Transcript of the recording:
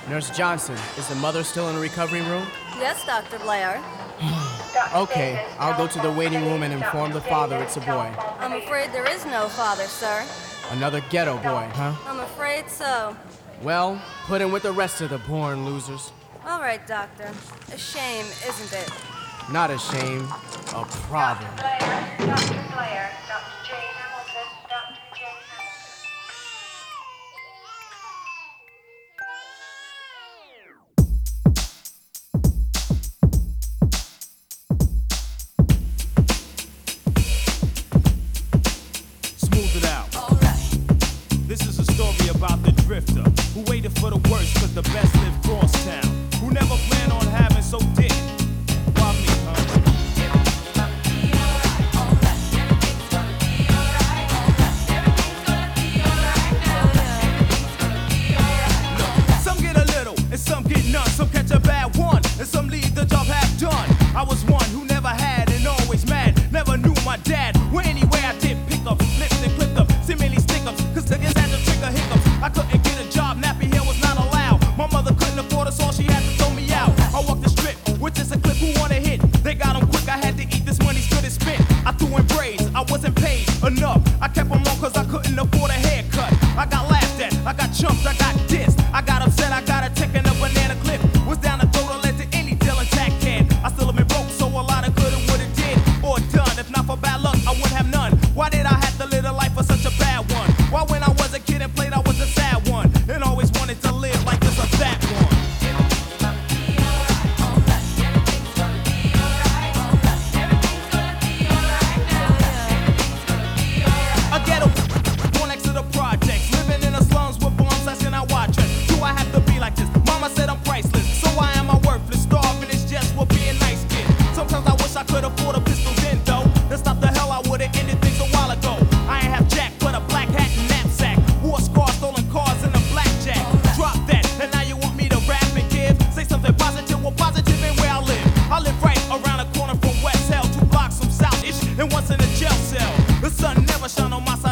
Nurse Johnson, is the mother still in the recovery room? Yes, Dr. Blair. Okay, I'll go to the waiting room and inform the father it's a boy. I'm afraid there is no father, sir. Another ghetto boy, huh? I'm afraid so. Well, put him with the rest of the born losers. All right, Doctor. A shame, isn't it? Not a shame, a problem. Dr. Blair, Dr. Jane Hamilton, Dr. Jane Hamilton. Smooth it out. This is a story about the drifter who waited for the worst cause the best lived cross town. Who never planned on having so did. Why me, huh? Some get a little and some get none. Some catch a bad one and some leave the job half done. I was one who never had and always mad. Never knew my dad. Well, anyway, I did pick up, flipped and clipped up, seemingly stick ups. Cause niggas had to trigger hiccups. I couldn't get a job, nappy hair was not allowed. My mother couldn't afford us, all she had to throw me out. I walked the strip, which is a clip who wanna hit. They got 'em quick, I had to eat this money straight and spit. I threw in braids, I wasn't paid enough. I kept them long cause I couldn't afford a haircut. I got laughed at, I got chumped, I got dissed. I got upset, I got a tick and a banana clip. Was down the throat, I led to any deal intact can. I still have been broke, so a lot of coulda, woulda, did or done. If not for bad luck, I wouldn't have none. Why did I have to live a life for such a bad one? Why when I was a kid and played, I was a sad one. And always wanted to live like this or that one. A ghetto, born next to the projects, living in the slums with bombs, asking out watch it. Do I have to be like this? Mama said I'm priceless, so why am I worthless? Starving is just what being nice kid. Sometimes I wish I could afford a pistol then though. Then stop the hell, I would've ended things a while ago. I ain't have jack, but a black hat and knapsack. War scars, stolen cars, and a blackjack. Drop that, and now you want me to rap and give? Say something positive, well positive ain't where I live. I live right around the corner from West Hell, 2 blocks from South-ish, and once in a jail cell. The sun never shone on my side